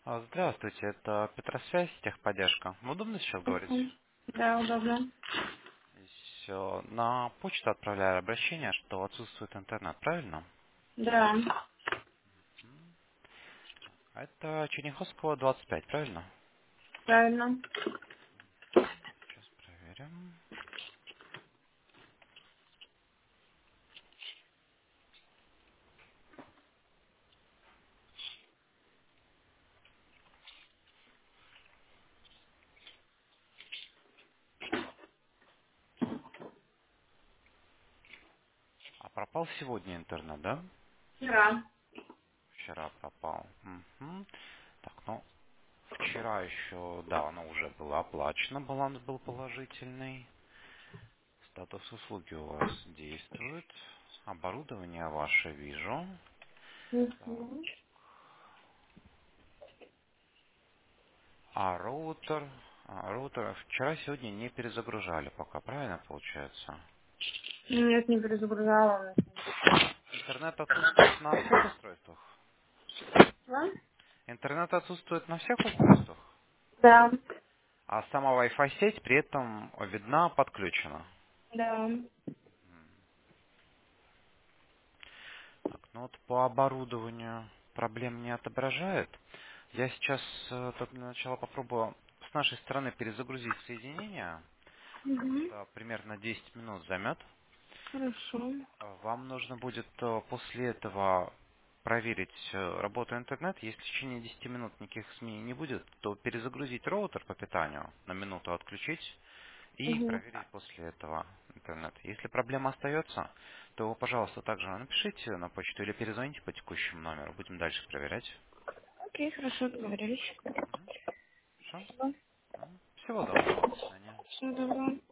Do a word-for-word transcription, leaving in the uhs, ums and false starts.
А, Здравствуйте, это Петросвязь, техподдержка. Удобно сейчас говорить? Мгм. Да, удобно. Всё. На почту отправляю обращение, что отсутствует интернет, правильно? Да, А это Черняховского двадцать пять, правильно? правильно. Сейчас проверим. А пропал сегодня интернет, да? Вчера. Вчера пропал. Мгм. Так, ну, вчера еще, да, оно уже было оплачено, баланс был положительный. Статус услуги у вас действует. Оборудование ваше вижу. Так. Мгм. А роутер, а, роутер вчера, сегодня не перезагружали пока, правильно получается? Нет, не перезагружала. Интернет отсутствует на всех устройствах? Да? Интернет отсутствует на всех устройствах, Да. а сама Wi-Fi сеть при этом видна, подключена. Да. Так, ну вот по оборудованию проблем не отображает. Я сейчас э, тут для начала попробую с нашей стороны перезагрузить соединение. Угу. Это примерно десять минут займет. Хорошо. А, Вам нужно будет э, после этого проверить э, работу интернет. Если в течение десяти минут никаких изменений не будет, то перезагрузить роутер по питанию, на минуту отключить и Угу. проверить после этого интернет. Если проблема остается, то, пожалуйста, также напишите на почту или перезвоните по текущему номеру. Будем дальше проверять. Окей, хорошо, договорились. Все? Спасибо. Всего доброго. До свидания. Всего доброго.